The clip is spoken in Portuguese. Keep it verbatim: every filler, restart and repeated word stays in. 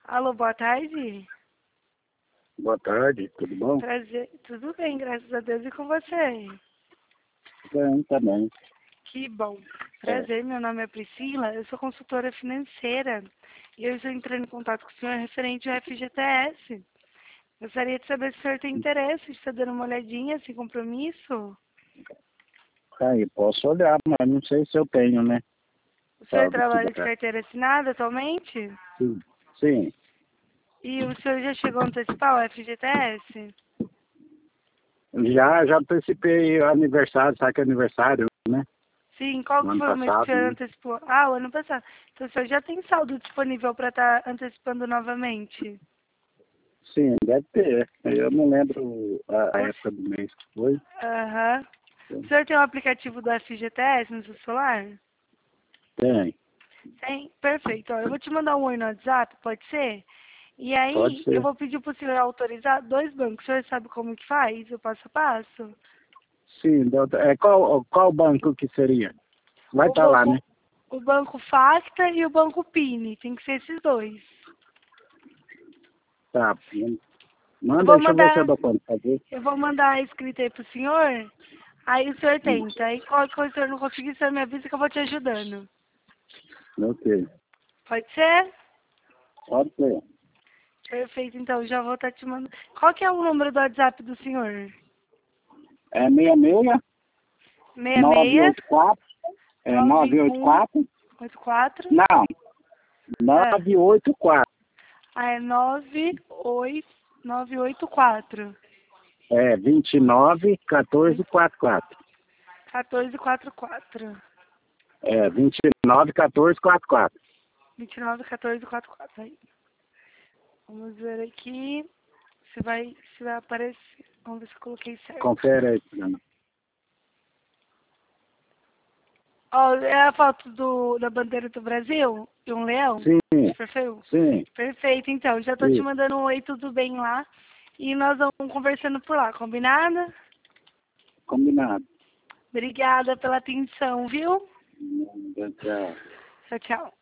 Alô, boa tarde. Boa tarde, tudo bom? Prazer. Tudo bem, graças a Deus, e com você? Bem, tá bem. Que bom. É. Prazer, meu nome é Priscila, eu sou consultora financeira e eu estou entrando em contato com o senhor referente ao F G T S. Gostaria de saber se o senhor tem interesse, está dando uma olhadinha, sem compromisso? Aí, posso olhar, mas não sei se eu tenho, né? O senhor Tal de trabalha de estudar. carteira assinada atualmente? Sim. Sim. E o senhor já chegou a antecipar o F G T S? Já, já antecipei o aniversário, sabe que é aniversário, né? Sim, qual No que ano foi o mês que o passado, senhor né? antecipou? Ah, o ano passado. Então o senhor já tem saldo disponível para estar antecipando novamente? Sim, deve ter. Eu não lembro a, a O- época do mês que foi. Aham. O senhor tem o aplicativo do F G T S no seu celular? Tem, Tem? Perfeito. Ó, eu vou te mandar um oi no WhatsApp, pode ser? E pode aí, eu ser. vou pedir para o senhor autorizar dois bancos. O senhor sabe como que faz, o passo a passo? Sim, deu- é, qual, qual banco que seria? Vai O estar lá, né? banco, o banco Facta e o banco Pini. Tem que ser esses dois. Tá. Eu Manda, vou deixa eu ver se eu mandar, dou conta, tá bom? eu vou mandar a escrita aí pro senhor. Aí o senhor Hum, tenta. Aí qualquer coisa o senhor não conseguir, o senhor me avisa que eu vou te ajudando. Ok. Pode ser? Pode ser. Perfeito, então já vou estar te mandando. Qual que é o número do WhatsApp do senhor? É seis seis seis nove seis oito quatro, é nove nove oito um quatro, oito quatro. não, Ah, nove oito quatro, ah, é nove oito nove oito quatro. é vinte e nove, quatorze, quarenta e quatro, quatorze quarenta e quatro. é vinte e nove, quatorze, quarenta e quatro. vinte e nove quatorze quarenta e quatro. Aí. Vamos ver aqui se vai, se vai aparecer. Vamos ver se eu coloquei certo. Confere aí, Fernando. Ó, é a foto do, da bandeira do Brasil? E um leão? Sim, De perfil? sim, Perfeito, então. Já tô te isso, mandando um oi, tudo bem lá. E nós vamos conversando por lá, combinado? combinado. Obrigada pela atenção, viu? Tchau. Tchau, tchau.